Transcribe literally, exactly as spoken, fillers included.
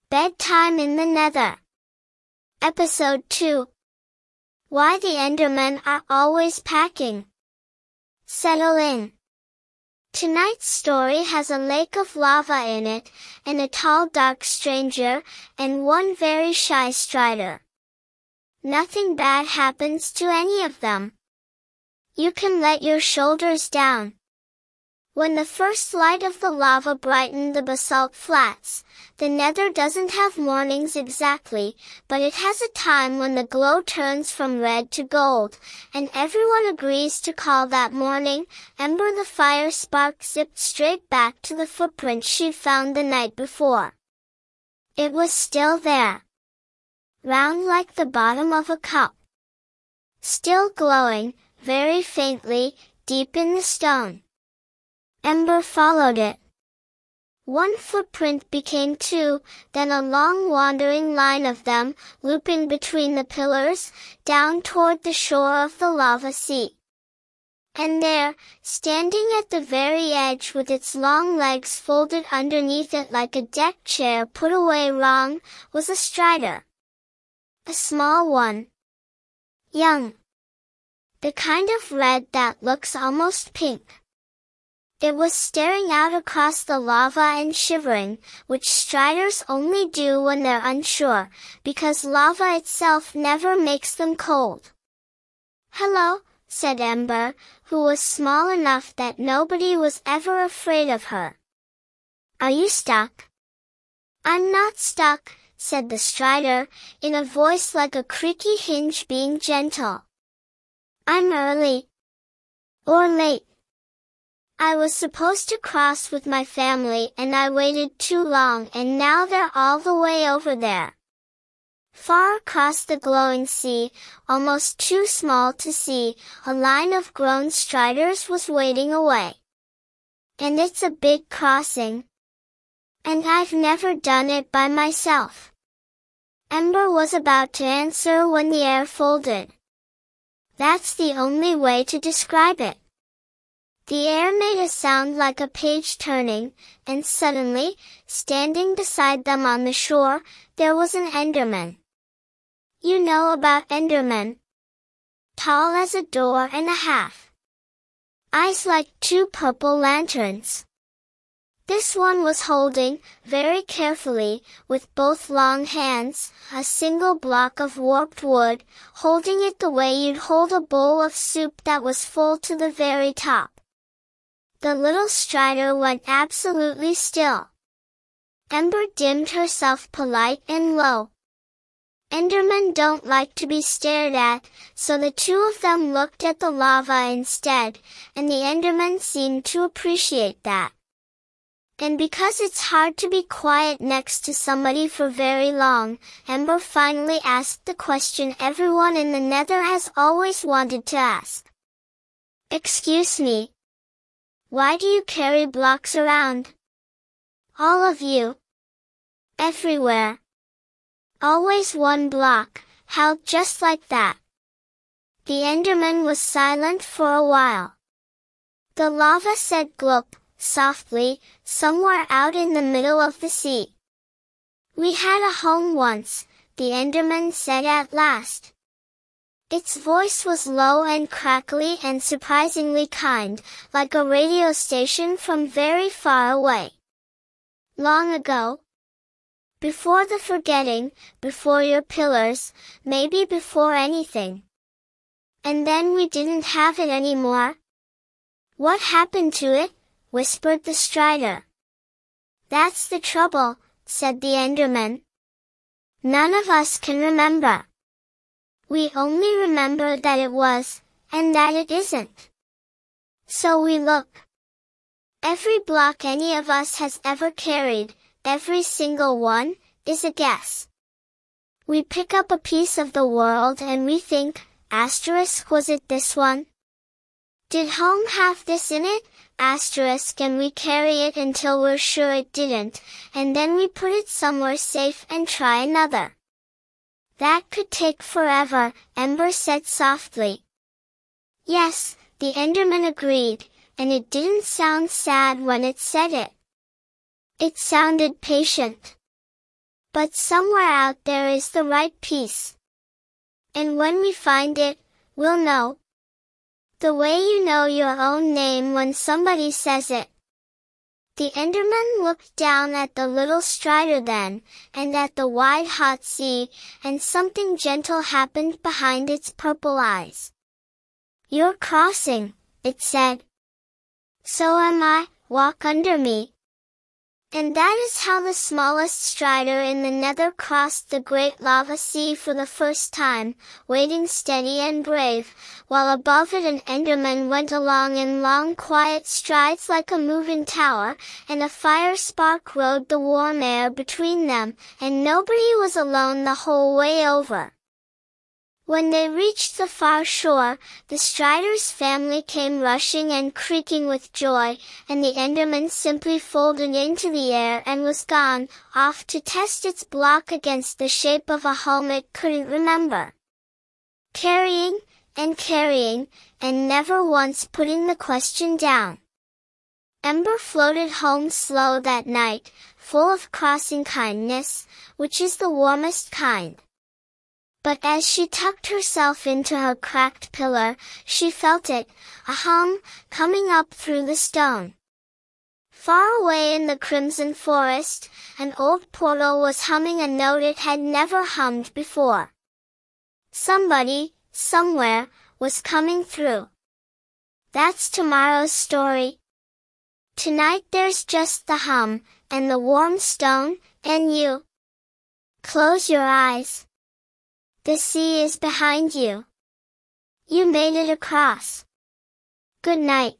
Bedtime in the Nether. Episode two. Why the Endermen are always packing. Settle in. Tonight's story has a lake of lava in it, and a tall dark stranger, and one very shy strider. Nothing bad happens to any of them. You can let your shoulders down. When the first light of the lava brightened the basalt flats, the Nether doesn't have mornings exactly, but it has a time when the glow turns from red to gold, and everyone agrees to call that morning. Ember the fire spark zipped straight back to the footprint she'd found the night before. It was still there. Round like the bottom of a cup. Still glowing, very faintly, deep in the stone. Ember followed it. One footprint became two, then a long wandering line of them, looping between the pillars, down toward the shore of the lava sea. And there, standing at the very edge with its long legs folded underneath it like a deck chair put away wrong, was a strider. A small one. Young. The kind of red that looks almost pink. It was staring out across the lava and shivering, which striders only do when they're unsure, because lava itself never makes them cold. "Hello," said Ember, who was small enough that nobody was ever afraid of her. "Are you stuck?" "I'm not stuck," said the strider, in a voice like a creaky hinge being gentle. "I'm early. Or late. I was supposed to cross with my family and I waited too long and now they're all the way over there." Far across the glowing sea, almost too small to see, a line of grown striders was wading away. "And it's a big crossing. And I've never done it by myself." Ember was about to answer when the air folded. That's the only way to describe it. The air made a sound like a page turning, and suddenly, standing beside them on the shore, there was an Enderman. You know about Endermen. Tall as a door and a half. Eyes like two purple lanterns. This one was holding, very carefully, with both long hands, a single block of warped wood, holding it the way you'd hold a bowl of soup that was full to the very top. The little strider went absolutely still. Ember dimmed herself polite and low. Endermen don't like to be stared at, so the two of them looked at the lava instead, and the Enderman seemed to appreciate that. And because it's hard to be quiet next to somebody for very long, Ember finally asked the question everyone in the Nether has always wanted to ask. "Excuse me. Why do you carry blocks around? All of you. Everywhere. Always one block, held just like that." The Enderman was silent for a while. The lava said glop, softly, somewhere out in the middle of the sea. "We had a home once," the Enderman said at last. Its voice was low and crackly and surprisingly kind, like a radio station from very far away. "Long ago. Before the forgetting, before your pillars, maybe before anything. And then we didn't have it anymore." "What happened to it?" whispered the strider. "That's the trouble," said the Enderman. "None of us can remember. We only remember that it was, and that it isn't. So we look. Every block any of us has ever carried, every single one, is a guess. We pick up a piece of the world and we think, asterisk was it this one? Did home have this in it? Asterisk and we carry it until we're sure it didn't, and then we put it somewhere safe and try another. That could take forever," Ember said softly. "Yes," the Enderman agreed, and it didn't sound sad when it said it. It sounded patient. But somewhere out there is the right piece. And when we find it, we'll know. The way you know your own name when somebody says it. The Enderman looked down at the little Strider then, and at the wide hot sea, and something gentle happened behind its purple eyes. "You're crossing," it said. "So am I, walk under me." And that is how the smallest Strider in the Nether crossed the great lava sea for the first time, wading steady and brave, while above it an Enderman went along in long quiet strides like a moving tower, and a fire spark rode the warm air between them, and nobody was alone the whole way over. When they reached the far shore, the Strider's family came rushing and creaking with joy, and the Enderman simply folded into the air and was gone, off to test its block against the shape of a home it couldn't remember. Carrying, and carrying, and never once putting the question down. Ember floated home slow that night, full of crossing kindness, which is the warmest kind. But as she tucked herself into her cracked pillar, she felt it, a hum, coming up through the stone. Far away in the crimson forest, an old portal was humming a note it had never hummed before. Somebody, somewhere, was coming through. That's tomorrow's story. Tonight there's just the hum, and the warm stone, and you. Close your eyes. The sea is behind you. You made it across. Good night.